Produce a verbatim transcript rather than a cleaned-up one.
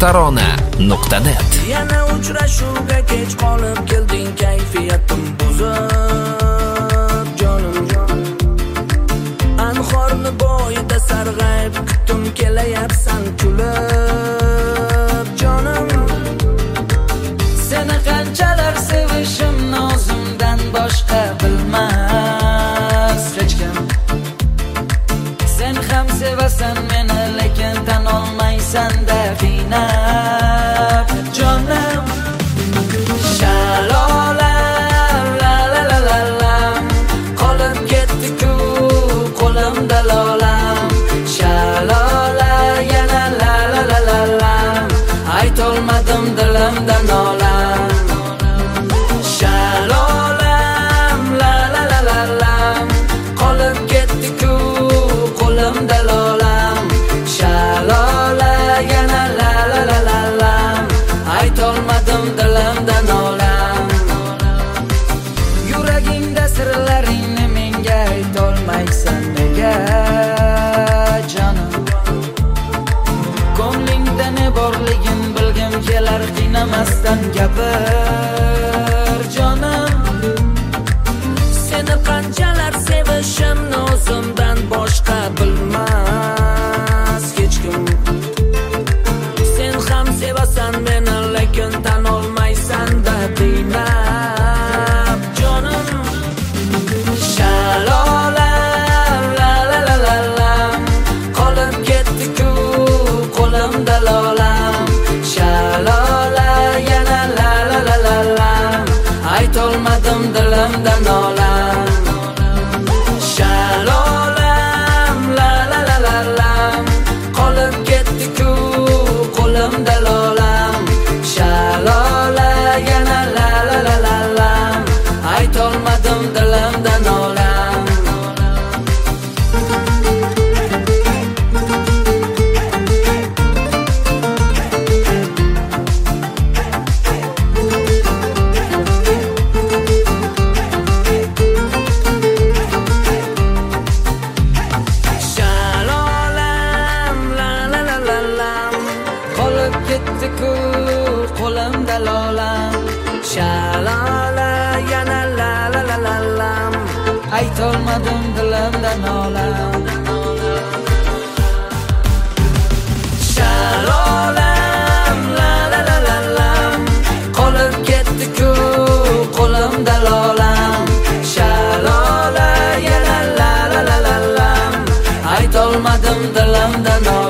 tarona nuqta net. Yana uchrashuvga kech qolib kelding, kayfiyatim buzib jonim. Anhorni bo'yida sarg'ayib kutdim, kelayapsan kulib jonim. Seni qanchalar sevishim nozimdan boshqa bilmas hech kim. Sen ham sevasan meni, lekin tan olmaysan da qiynab jonim. Shalolam la la la la la, qolib ketdi-ku qo'limda lolam. Shalola yana la la la la la, aytolmadim dilimdan olam. Shalolam la la la la la, qolib ketdi-ku qo'limda lolam. Shalola yana la la la la la, aytolmadim dilimdan olam. Yuragingda sirlaringni menga aytolmaysan nega jonim? Ko'nglingda ne borligin bilgim kelar, qiynamasdan gapir jonim. Seni qanchalar sevishim nozimdan boshqa bilmas hech kim. Sen ham sevasan meni, lekin tan olmaysan da qiynab jonim. Shalolam la la la la la, qolib ketdi-ku qo'limda lolam. Shalola yana la la la la la, aytolmadim dilimdan olam. Shalolam la la la la la, qolib ketdi-ku qo'limda lolam. Shalola yana la la la la la, aytolmadim dilimdan olam. Shalolam la la la la la, Qolib ketdi-ku qo'limda lolam. shalola yana la la la la la, Aytolmadim dilimdan olam. Shalolam la la la la la, qolib ketdi-ku qo'limda lolam. Shalola yana la la la la la, aytolmadim dilimdan olam.